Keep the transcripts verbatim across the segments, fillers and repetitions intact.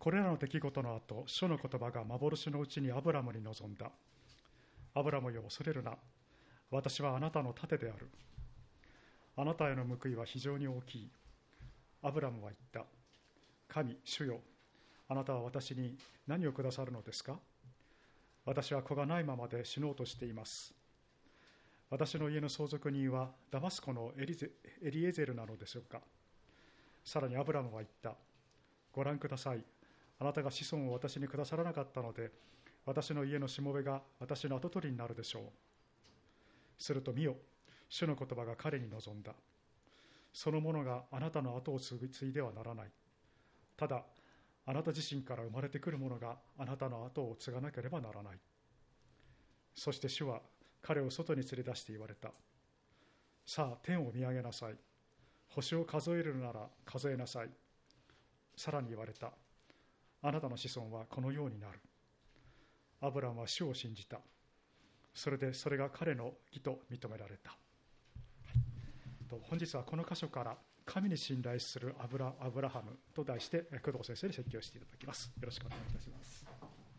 これらの出来事の後、主の言葉が幻のうちにアブラムに臨んだ。アブラムよ、恐れるな。私はあなたの盾である。あなたへの報いは非常に大きい。アブラムは言った。神、主よ、あなたは私に何をくださるのですか？私は子がないままで死のうとしています。私の家の相続人はダマスコのエリゼ、エリエゼルなのでしょうか？さらにアブラムは言った。ご覧ください。あなたが子孫を私にくださらなかったので、私の家のしもべが私の跡取りになるでしょう。すると見よ、主の言葉が彼に望んだ。その者があなたの後を継いではならない。ただ、あなた自身から生まれてくる者があなたの後を継がなければならない。そして主は彼を外に連れ出して言われた。さあ、天を見上げなさい。星を数えるなら数えなさい。さらに言われた。あなたの子孫はこのようになる。アブラムは主を信じた。それでそれが彼の義と認められた。本日はこの箇所から神に信頼するアブラ、アブラハムと題して工藤先生に説教していただきます。よろしくお願いいたします。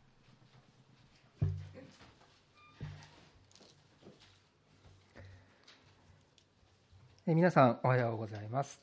え皆さんおはようございます。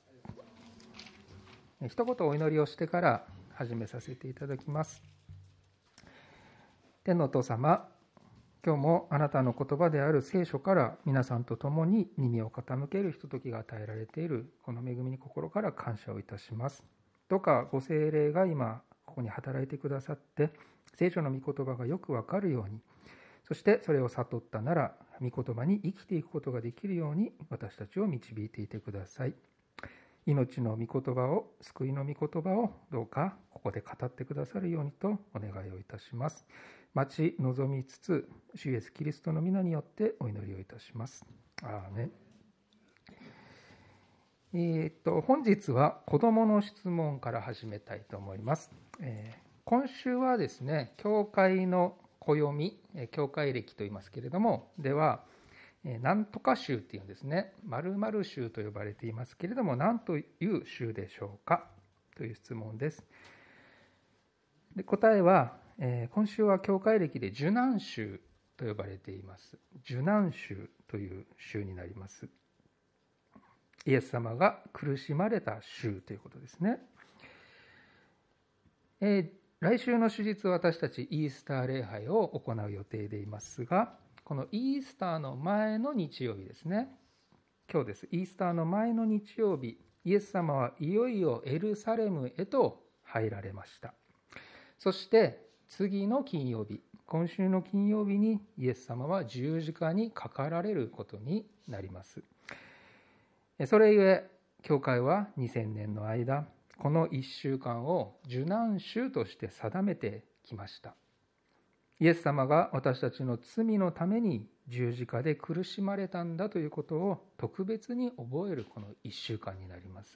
一言お祈りをしてから始めさせていただきます。天のお父様、今日もあなたの言葉である聖書から皆さんと共に耳を傾けるひとときが与えられているこの恵みに心から感謝をいたします。どうかご聖霊が今ここに働いてくださって、聖書の御言葉がよくわかるように、そしてそれを悟ったなら御言葉に生きていくことができるように私たちを導いていてください。命の御言葉を、救いの御言葉をどうかここで語ってくださるようにとお願いをいたします。待ち望みつつ、主イエスキリストの皆によってお祈りをいたします。アーメン。えー、っと本日は子どもの質問から始めたいと思います。えー、今週はですね、教会の暦、教会暦と言いますけれども、では何とか週っていうんですね。〇〇週と呼ばれていますけれども、何という週でしょうかという質問です。で答えは、えー、今週は教会暦で受難週と呼ばれています。受難週という週になります。イエス様が苦しまれた週ということですね。えー、来週の主日は私たちイースター礼拝を行う予定でいますが、このイースターの前の日曜日ですね。今日です。イースターの前の日曜日、イエス様はいよいよエルサレムへと入られました。そして次の金曜日、今週の金曜日にイエス様は十字架にかかられることになります。それゆえ、教会はにせんねんの間、このいっしゅうかんを受難週として定めてきました。イエス様が私たちの罪のために十字架で苦しまれたんだということを特別に覚えるこのいっしゅうかんになります。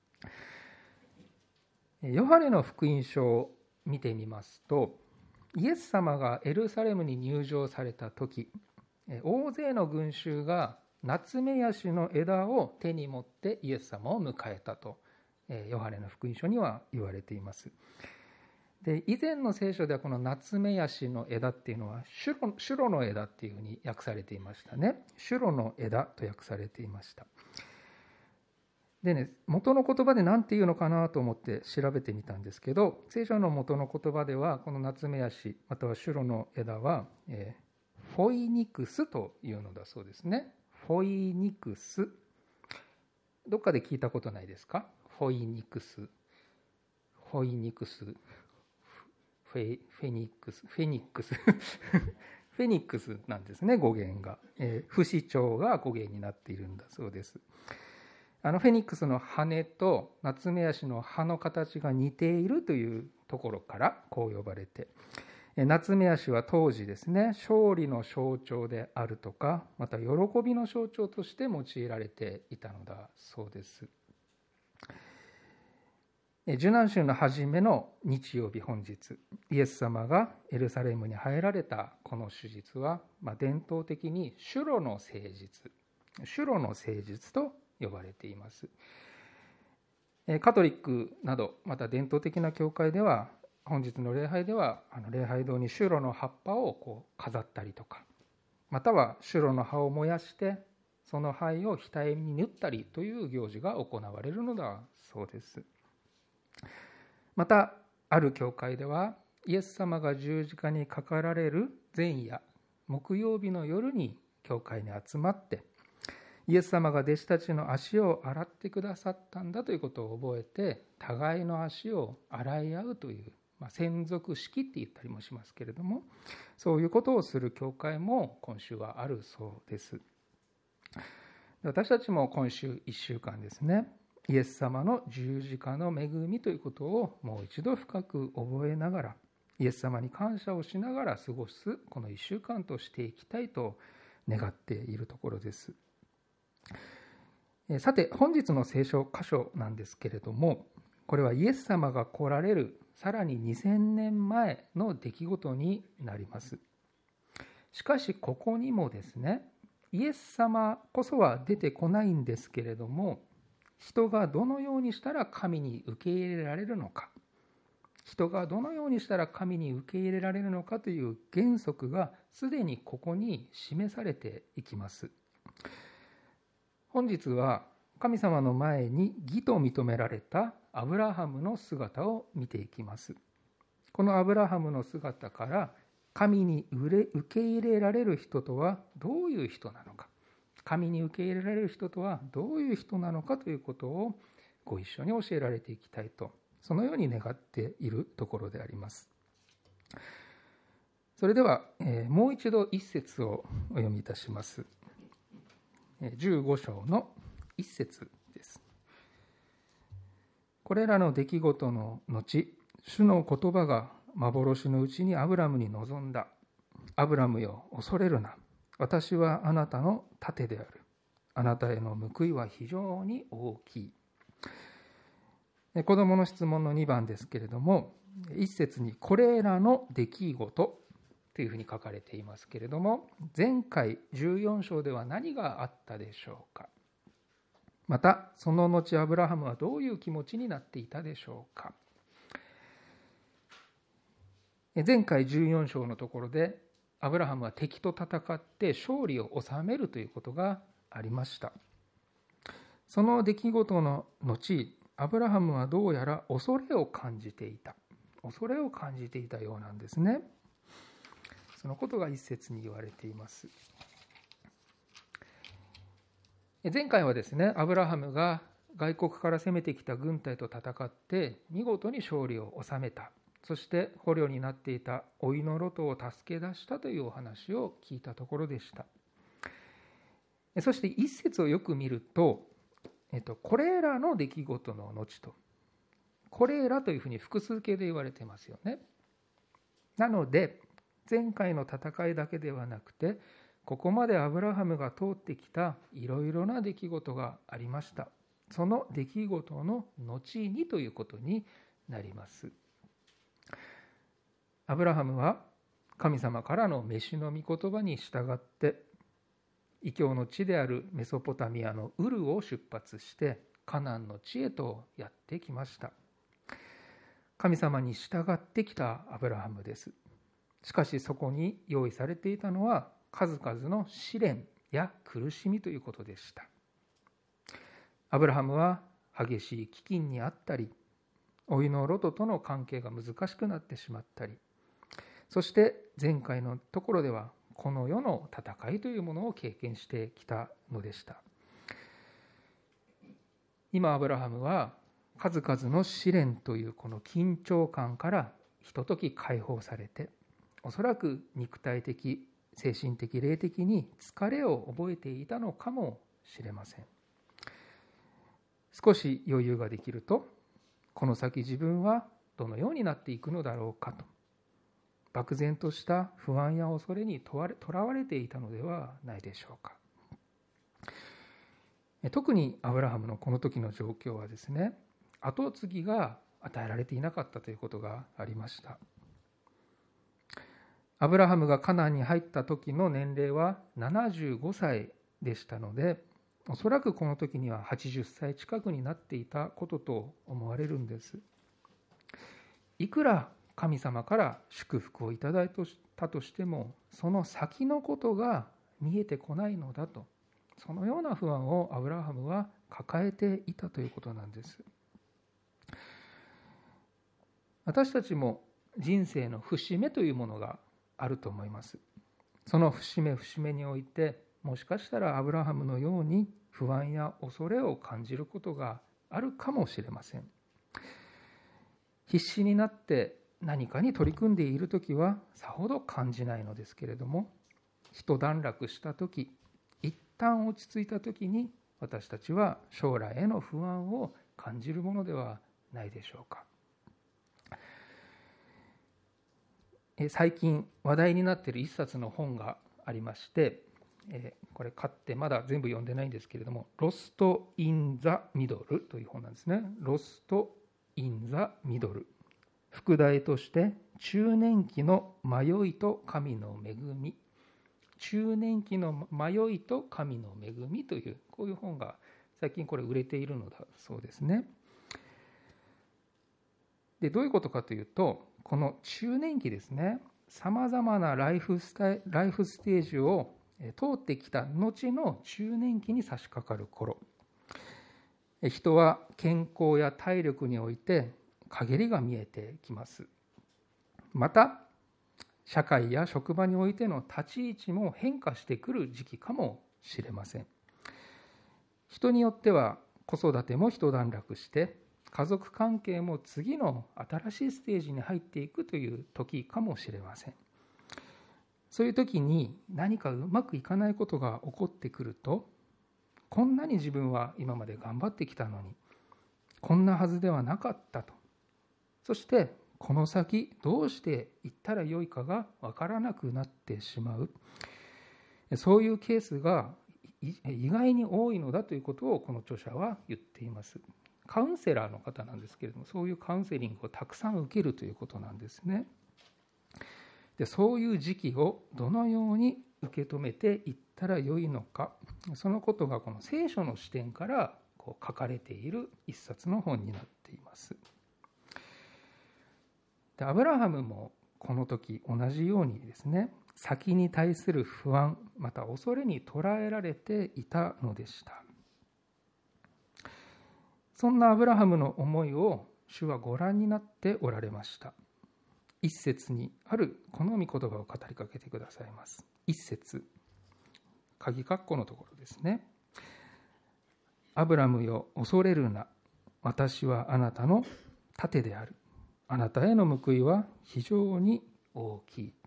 ヨハネの福音書を見てみますと、イエス様がエルサレムに入場された時、大勢の群衆がナツメヤシの枝を手に持ってイエス様を迎えたとヨハネの福音書には言われています。で以前の聖書ではこのナツメヤシの枝っていうのはシュロ、シュロの枝っていうふうに訳されていましたね。シュロの枝と訳されていました。でね、元の言葉で何て言うのかなと思って調べてみたんですけど、聖書の元の言葉ではこのナツメヤシまたはシュロの枝は、えー、フォイニクスというのだそうですね。フォイニクス、どっかで聞いたことないですか？フォイニクス、フォイニクスフェ, フェニックスフェニックスフェニックスなんですね、語源が、えー、不死鳥が語源になっているんだそうです。あのフェニックスの羽とナツメヤシの葉の形が似ているというところからこう呼ばれて、ナツメヤシは当時ですね、勝利の象徴であるとか、また喜びの象徴として用いられていたのだそうです。受難週の初めの日曜日、本日イエス様がエルサレムに入られたこの主日は、まあ、伝統的にシュロの聖日シュロの聖日と呼ばれています。 カトリックなどまた伝統的な教会では、本日の礼拝ではあの礼拝堂にシュロの葉っぱをこう飾ったりとか、またはシュロの葉を燃やしてその灰を額に塗ったりという行事が行われるのだそうです。またある教会では、イエス様が十字架にかかられる前夜、木曜日の夜に教会に集まって、イエス様が弟子たちの足を洗ってくださったんだということを覚えて、互いの足を洗い合うという、まあ、専属式って言ったりもしますけれども、そういうことをする教会も今週はあるそうです。私たちも今週いっしゅうかんですね、イエス様の十字架の恵みということをもう一度深く覚えながら、イエス様に感謝をしながら過ごすこのいっしゅうかんとしていきたいと願っているところです。さて、本日の聖書箇所なんですけれども、これはイエス様が来られるさらににせんねんまえの出来事になります。しかしここにもですね、イエス様こそは出てこないんですけれども、人がどのようにしたら神に受け入れられるのか、人がどのようにしたら神に受け入れられるのかという原則がすでにここに示されていきます。本日は神様の前に義と認められたアブラハムの姿を見ていきます。このアブラハムの姿から神に受け入れられる人とはどういう人なのか、神に受け入れられる人とはどういう人なのかということをご一緒に教えられていきたいと、そのように願っているところであります。それでは、えー、もう一度一節をお読みいたします。じゅうご章の一節です。これらの出来事の後、主の言葉が幻のうちにアブラムに臨んだ。アブラムよ、恐れるな。私はあなたの盾である。あなたへの報いは非常に大きい。子どもの質問のにばんですけれども、一節にこれらの出来事というふうに書かれていますけれども、前回じゅうよん章では何があったでしょうか。またその後アブラハムはどういう気持ちになっていたでしょうか。前回じゅうよん章のところでアブラハムは敵と戦って勝利を収めるということがありました。その出来事の後、アブラハムはどうやら恐れを感じていた恐れを感じていたようなんですね。そのことが一節に言われています。前回はですね、アブラハムが外国から攻めてきた軍隊と戦って見事に勝利を収めた、そして捕虜になっていた甥のロトを助け出したというお話を聞いたところでした。そして一節をよく見ると、えっと、これらの出来事の後と、これらというふうに複数形で言われてますよね。なので前回の戦いだけではなくて、ここまでアブラハムが通ってきたいろいろな出来事がありました。その出来事の後にということになります。アブラハムは神様からの召しの御言葉に従って異教の地であるメソポタミアのウルを出発してカナンの地へとやってきました。神様に従ってきたアブラハムです。しかしそこに用意されていたのは数々の試練や苦しみということでした。アブラハムは激しい飢饉にあったり、甥のロトとの関係が難しくなってしまったり、そして前回のところではこの世の戦いというものを経験してきたのでした。今アブラハムは数々の試練というこの緊張感からひととき解放されて、おそらく肉体的、精神的、霊的に疲れを覚えていたのかもしれません。少し余裕ができると、この先自分はどのようになっていくのだろうかと、漠然とした不安や恐れにとらわれていたのではないでしょうか。特にアブラハムのこの時の状況はですね、後継ぎが与えられていなかったということがありました。アブラハムがカナンに入った時の年齢はななじゅうごさいでしたので、 おそらくこの時にははちじゅっさい近くになっていたことと思われるんです。いくら神様から祝福をいただいたとしても、その先のことが見えてこないのだと、そのような不安をアブラハムは抱えていたということなんです。私たちも人生の節目というものがあると思います。その節目節目において、もしかしたらアブラハムのように不安や恐れを感じることがあるかもしれません。必死になって何かに取り組んでいるときはさほど感じないのですけれども、一段落したとき、一旦落ち着いたときに、私たちは将来への不安を感じるものではないでしょうか。最近話題になっている一冊の本がありまして、これ買ってまだ全部読んでないんですけれども、ロスト・イン・ザ・ミドルという本なんですね。ロスト・イン・ザ・ミドル。副題として中年期の迷いと神の恵み。中年期の迷いと神の恵みという、こういう本が最近これ売れているのだそうですね。で、どういうことかというと、この中年期ですね、さまざまなライフスタイ、ライフステージを通ってきた後の中年期に差し掛かる頃、人は健康や体力において陰りが見えてきます。また社会や職場においての立ち位置も変化してくる時期かもしれません。人によっては子育ても一段落して、家族関係も次の新しいステージに入っていくという時かもしれません。そういう時に何かうまくいかないことが起こってくると、こんなに自分は今まで頑張ってきたのに、こんなはずではなかったと。そしてこの先どうしていったらよいかがわからなくなってしまう。そういうケースが意外に多いのだということをこの著者は言っています。カウンセラーの方なんですけれども、そういうカウンセリングをたくさん受けるということなんですね。で、そういう時期をどのように受け止めていったらよいのか、そのことがこの聖書の視点からこう書かれている一冊の本になっています。で、アブラハムもこの時同じようにですね、先に対する不安、また恐れに捉えられていたのでした。そんなアブラハムの思いを主はご覧になっておられました。一節にあるこの御言葉を語りかけてくださいます。一節、鍵括弧のところですね。アブラムよ、恐れるな。私はあなたの盾である。あなたへの報いは非常に大きい。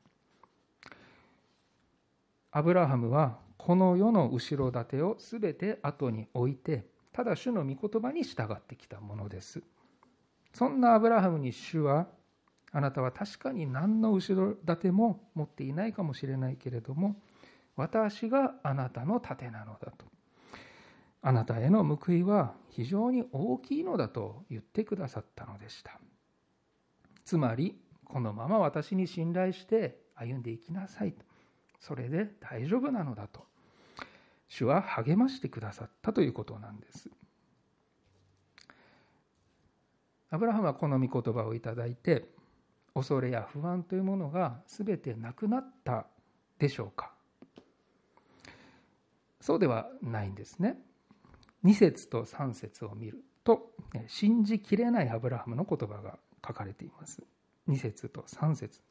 アブラハムはこの世の後ろ盾をすべて後に置いて、ただ主の御言葉に従ってきたものです。そんなアブラハムに主は、あなたは確かに何の後ろ盾も持っていないかもしれないけれども、私があなたの盾なのだと。あなたへの報いは非常に大きいのだと言ってくださったのでした。つまり、このまま私に信頼して歩んでいきなさい。それで大丈夫なのだと。主は励ましてくださったということなんです。アブラハムはこの御言葉をいただいて、恐れや不安というものがすべてなくなったでしょうか。そうではないんですね。に節とさん節を見ると、信じきれないアブラハムの言葉が書かれています。に節とさん節。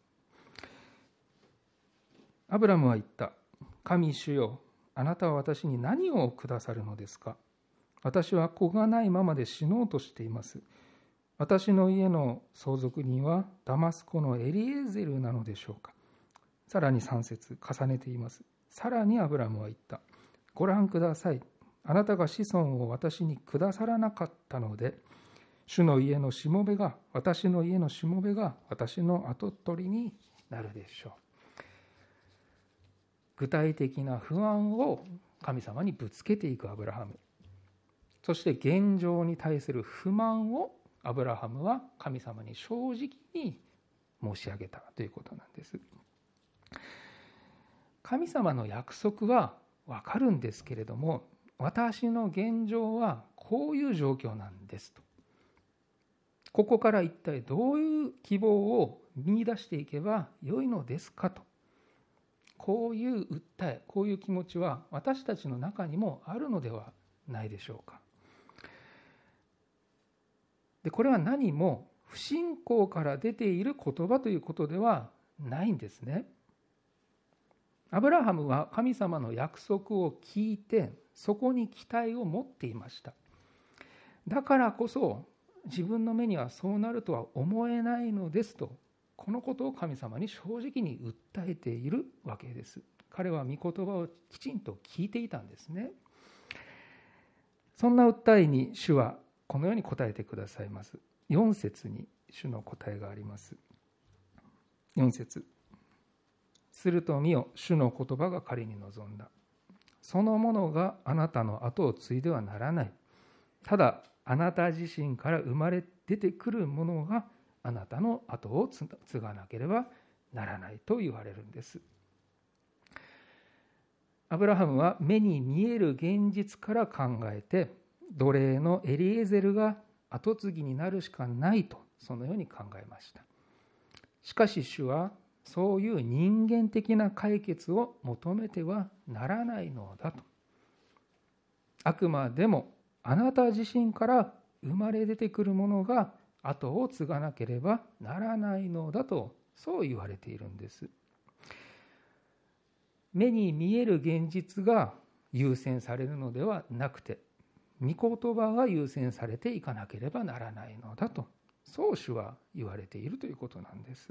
アブラムは言った。神主よ、あなたは私に何をくださるのですか。私は子がないままで死のうとしています。私の家の相続人はダマスコのエリエゼルなのでしょうか。さらにさん節重ねています。さらにアブラムは言った。ご覧ください。あなたが子孫を私にくださらなかったので、主の家のしもべが、私の家のしもべが私の跡取りになるでしょう。具体的な不安を神様にぶつけていくアブラハム。そして現状に対する不満をアブラハムは神様に正直に申し上げたということなんです。神様の約束は分かるんですけれども、 私の現状はこういう状況なんですと。ここから一体どういう希望を見出していけばよいのですかと。こういう訴え、こういう気持ちは私たちの中にもあるのではないでしょうか。で、これは何も不信仰から出ている言葉ということではないんですね。アブラハムは神様の約束を聞いて、そこに期待を持っていました。だからこそ自分の目にはそうなるとは思えないのですと、このことを神様に正直に訴えているわけです。彼は御言葉をきちんと聞いていたんですね。そんな訴えに主はこのように答えてくださいます。よん節に主の答えがあります。よん節。すると見よ、主の言葉が彼に望んだ。そのものがあなたの後を継いではならない。ただあなた自身から生まれ出てくるものがあなたの後を継がなければならないと言われるんです。アブラハムは目に見える現実から考えて、奴隷のエリエゼルが後継ぎになるしかないと、そのように考えました。しかし主はそういう人間的な解決を求めてはならないのだと。あくまでもあなた自身から生まれ出てくるものが後を継がなければならないのだと、そう言われているんです。目に見える現実が優先されるのではなくて、御言葉が優先されていかなければならないのだと、そう主は言われているということなんです。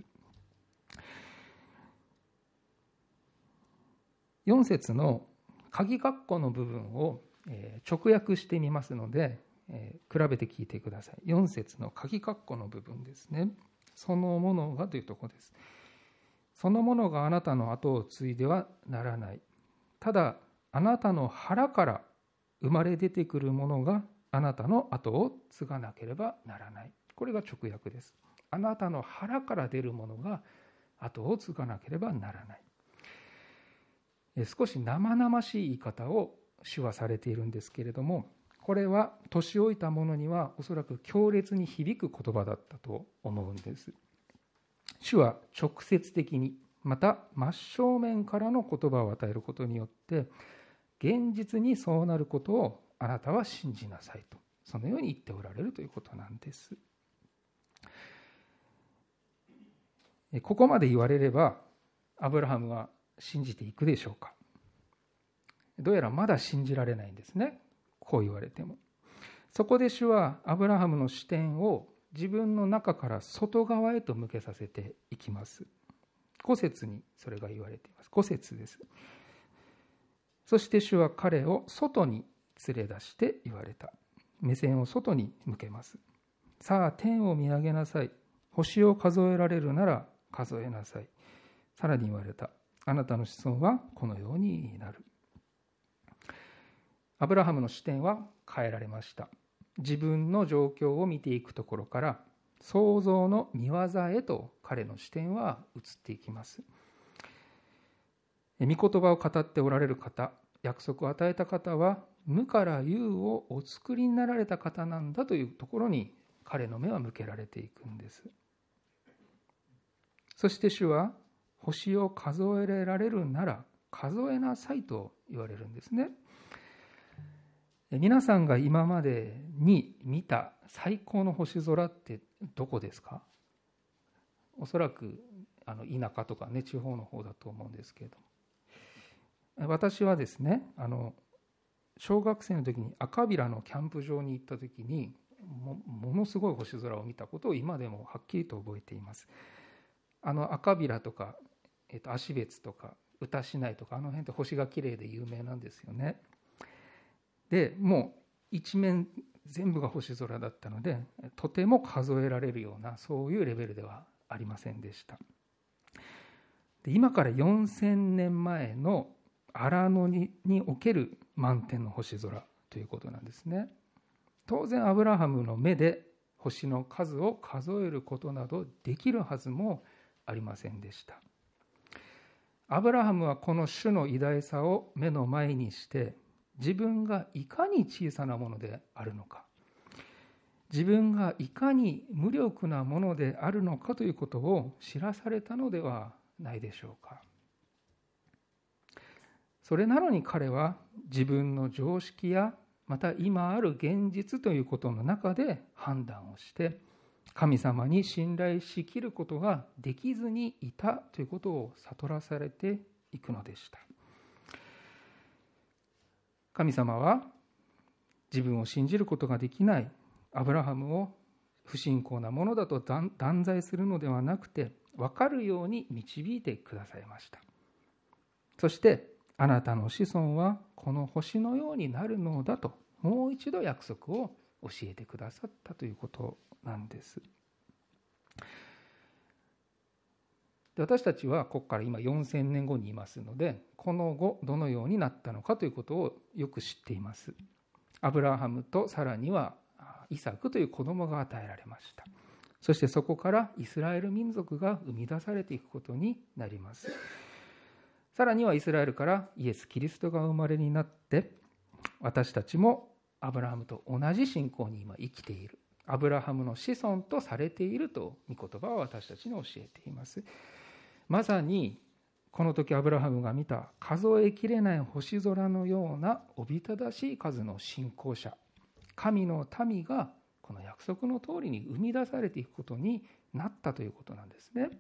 よん節の鍵括弧の部分を直訳してみますので、比べて聞いてください。よん節の鍵括弧の部分ですね。そのものがというところです。そのものがあなたの後を継いではならない。ただあなたの腹から生まれ出てくるものがあなたの後を継がなければならない。これが直訳です。あなたの腹から出るものが後を継がなければならない。少し生々しい言い方を主はされているんですけれども、これは年老いた者にはおそらく強烈に響く言葉だったと思うんです。主は直接的に、また真正面からの言葉を与えることによって現実にそうなることをあなたは信じなさいと、そのように言っておられるということなんです。ここまで言われればアブラハムは信じていくでしょうか。どうやらまだ信じられないんですね。こう言われても。そこで主はアブラハムの視点を自分の中から外側へと向けさせていきます。ご節にそれが言われています。ご節です。そして主は彼を外に連れ出して言われた。目線を外に向けます。さあ天を見上げなさい。星を数えられるなら数えなさい。さらに言われた。あなたの子孫はこのようになる。アブラハムの視点は変えられました。自分の状況を見ていくところから創造の御業へと彼の視点は移っていきます。御言葉を語っておられる方、約束を与えた方は無から有をお作りになられた方なんだというところに彼の目は向けられていくんです。そして主は星を数えられるなら数えなさいと言われるんですね。皆さんが今までに見た最高の星空ってどこですか？おそらくあの田舎とかね、地方の方だと思うんですけれども、私はですね、あの小学生の時に赤平のキャンプ場に行った時に も, ものすごい星空を見たことを今でもはっきりと覚えています。あの赤平とか、えっと、芦別とか歌志内とかあの辺って星がきれいで有名なんですよね。でもう一面全部が星空だったので、とても数えられるようなそういうレベルではありませんでした。で今からよんせんねんまえの荒野 に, における満天の星空ということなんですね。当然アブラハムの目で星の数を数えることなどできるはずもありませんでした。アブラハムはこの主の偉大さを目の前にして自分がいかに小さなものであるのか、自分がいかに無力なものであるのかということを知らされたのではないでしょうか。それなのに彼は自分の常識やまた今ある現実ということの中で判断をして神様に信頼しきることができずにいたということを悟らされていくのでした。神様は自分を信じることができないアブラハムを不信仰なものだと断罪するのではなくて、分かるように導いてくださいました。そしてあなたの子孫はこの星のようになるのだともう一度約束を教えてくださったということなんです。で、私たちはここから今よんせんねんごにいますので、この後どのようになったのかということをよく知っています。アブラハムとサラにはイサクという子供が与えられました。そしてそこからイスラエル民族が生み出されていくことになります。さらにはイスラエルからイエス・キリストが生まれになって、私たちもアブラハムと同じ信仰に今生きている、アブラハムの子孫とされていると御言葉は私たちに教えています。まさにこの時アブラハムが見た数えきれない星空のようなおびただしい数の信仰者、神の民がこの約束の通りに生み出されていくことになったということなんですね。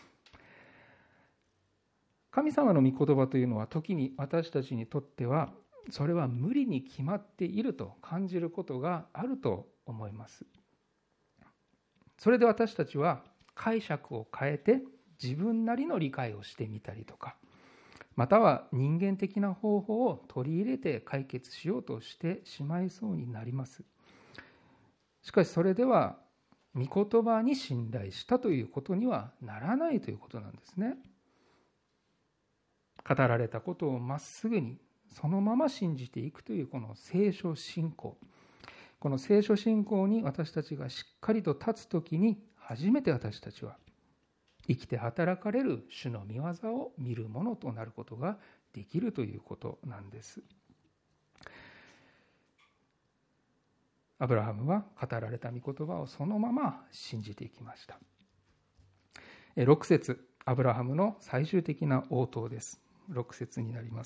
神様の御言葉というのは時に私たちにとってはそれは無理に決まっていると感じることがあると思います。それで私たちは解釈を変えて自分なりの理解をしてみたりとか、または人間的な方法を取り入れて解決しようとしてしまいそうになります。しかしそれでは御言葉に信頼したということにはならないということなんですね。語られたことをまっすぐにそのまま信じていくというこの聖書信仰、この聖書信仰に私たちがしっかりと立つときに初めて私たちは生きて働かれる主の御業を見るものとなることができるということなんです。アブラハムは語られた御言葉をそのまま信じていきました。ろく節、アブラハムの最終的な応答です。ろく節になります。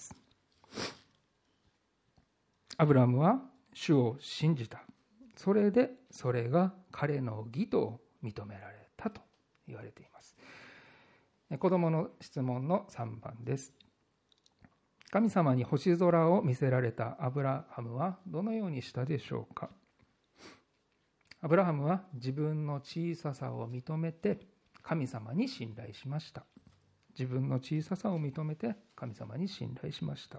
アブラハムは主を信じた。それでそれが彼の義と認められたと言われています。子供の質問のさんばんです。神様に星空を見せられたアブラハムはどのようにしたでしょうか。アブラハムは自分の小ささを認めて神様に信頼しました。自分の小ささを認めて神様に信頼しました。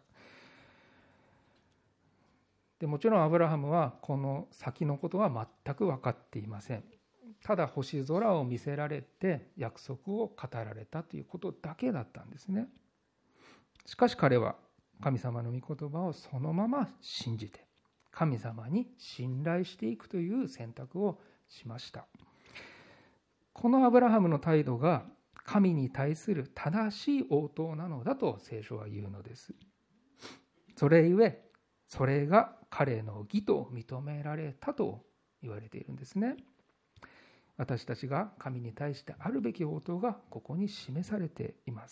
でもちろんアブラハムはこの先のことは全く分かっていません。ただ星空を見せられて約束を語られたということだけだったんですね。しかし彼は神様の御言葉をそのまま信じて神様に信頼していくという選択をしました。このアブラハムの態度が神に対する正しい応答なのだと聖書は言うのです。それゆえそれが彼の義と認められたと言われているんですね。私たちが神に対してあるべき応答がここに示されています。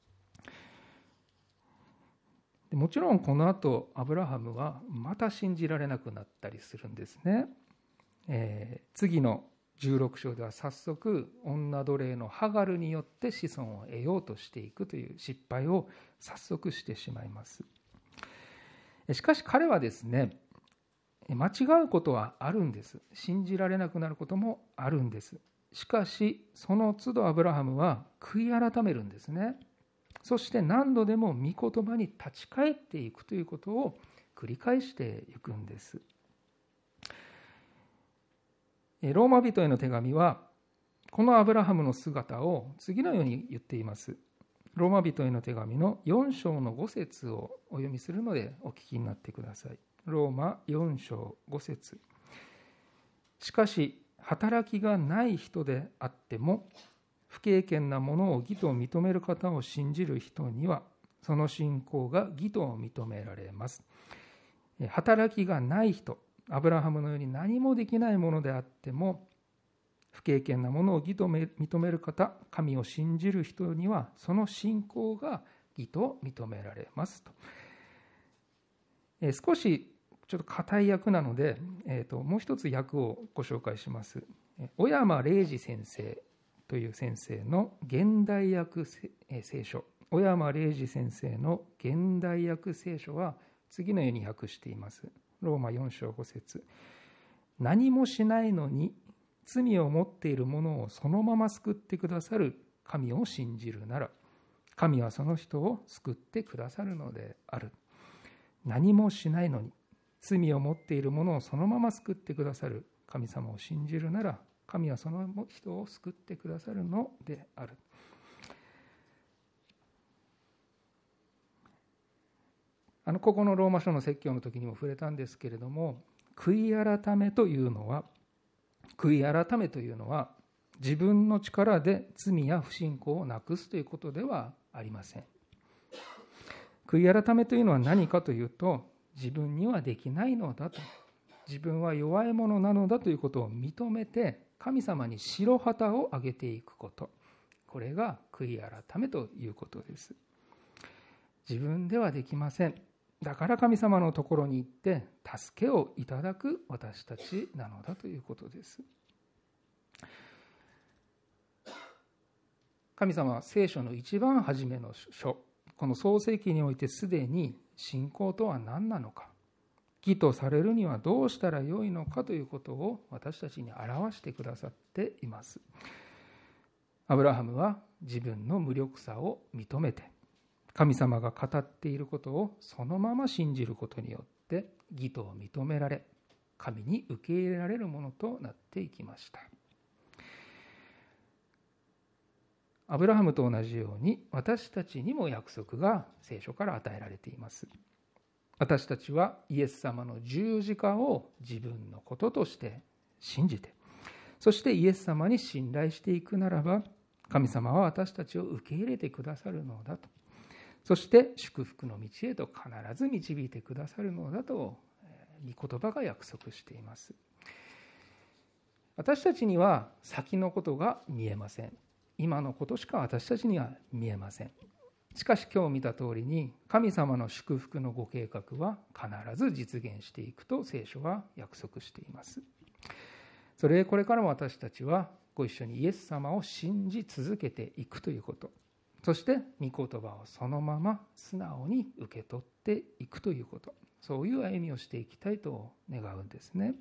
もちろんこの後アブラハムはまた信じられなくなったりするんですね。えー、次のじゅうろく章では早速女奴隷のハガルによって子孫を得ようとしていくという失敗を早速してしまいます。しかし彼はですね、間違うことはあるんです。信じられなくなることもあるんです。しかしその都度アブラハムは悔い改めるんですね。そして何度でも御言葉に立ち返っていくということを繰り返していくんです。ローマ人への手紙はこのアブラハムの姿を次のように言っています。ローマ人への手紙のよん章のご節をお読みするのでお聞きになってください。ローマよん章ご節。しかし働きがない人であっても不敬虔なものを義と認める方を信じる人にはその信仰が義と認められます。 働きがない人、アブラハムのように何もできないものであっても、不経験なものを義と認める方、神を信じる人にはその信仰が義と認められますと。えー、少しちょっと硬い訳なので、えーと、もう一つ訳をご紹介します。小山礼二先生という先生の現代訳聖書、小山礼二先生の現代訳聖書は次のように訳しています。ローマよん章ご節。何もしないのに罪を持っている者をそのまま救ってくださる神を信じるなら、神はその人を救ってくださるのである。何もしないのに罪を持っている者をそのまま救ってくださる神様を信じるなら、神はその人を救ってくださるのである。あのここのローマ書の説教の時にも触れたんですけれども、悔い改めというのは悔い改めというのは自分の力で罪や不信仰をなくすということではありません。悔い改めというのは何かというと、自分にはできないのだと、自分は弱いものなのだということを認めて神様に白旗を上げていくこと、これが悔い改めということです。自分ではできません。だから神様のところに行って助けをいただく私たちなのだということです。神様は聖書の一番初めの書、この創世記においてすでに信仰とは何なのか、義とされるにはどうしたらよいのかということを私たちに表してくださっています。アブラハムは自分の無力さを認めて、神様が語っていることをそのまま信じることによって義と認められ、神に受け入れられるものとなっていきました。アブラハムと同じように私たちにも約束が聖書から与えられています。私たちはイエス様の十字架を自分のこととして信じて、そしてイエス様に信頼していくならば、神様は私たちを受け入れてくださるのだと、そして祝福の道へと必ず導いてくださるのだと御言葉が約束しています。私たちには先のことが見えません。今のことしか私たちには見えません。しかし今日見た通りに、神様の祝福のご計画は必ず実現していくと聖書は約束しています。それでこれからも私たちはご一緒にイエス様を信じ続けていくということ、そして御言葉をそのまま素直に受け取っていくということ、そういう歩みをしていきたいと願うんですね。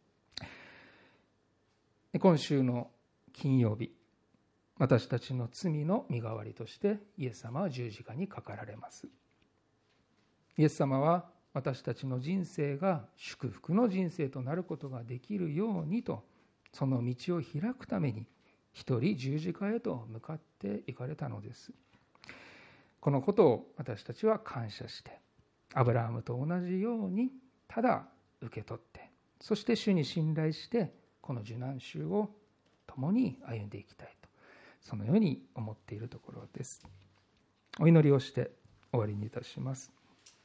今週の金曜日、私たちの罪の身代わりとしてイエス様は十字架にかかられます。イエス様は私たちの人生が祝福の人生となることができるようにと、その道を開くために一人十字架へと向かっていかれたのです。このことを私たちは感謝して、アブラハムと同じようにただ受け取って、そして主に信頼してこの受難週を共に歩んでいきたいと、そのように思っているところです。お祈りをして終わりにいたします。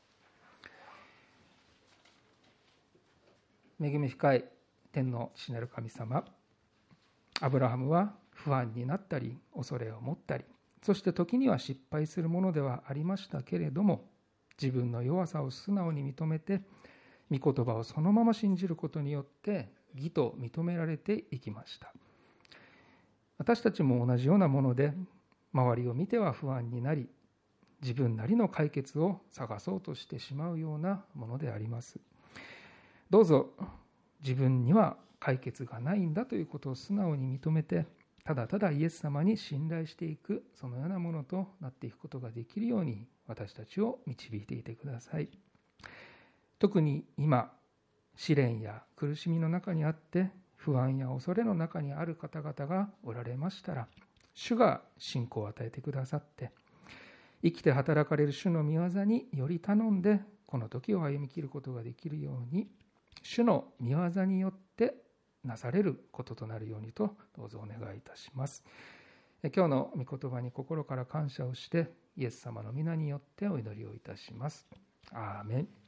恵み深い天の父なる神様、アブラハムは不安になったり恐れを持ったり、そして時には失敗するものではありましたけれども、自分の弱さを素直に認めて御言葉をそのまま信じることによって義と認められていきました。私たちも同じようなもので、周りを見ては不安になり、自分なりの解決を探そうとしてしまうようなものであります。どうぞ自分には解決がないんだということを素直に認めて、ただただイエス様に信頼していく、そのようなものとなっていくことができるように私たちを導いていてください。特に今、試練や苦しみの中にあって不安や恐れの中にある方々がおられましたら、主が信仰を与えてくださって、生きて働かれる主の御業により頼んでこの時を歩み切ることができるように、主の御業によってなされることとなるようにとどうぞお願いいたします。今日の御言葉に心から感謝をして、イエス様の皆によってお祈りをいたします。アーメン。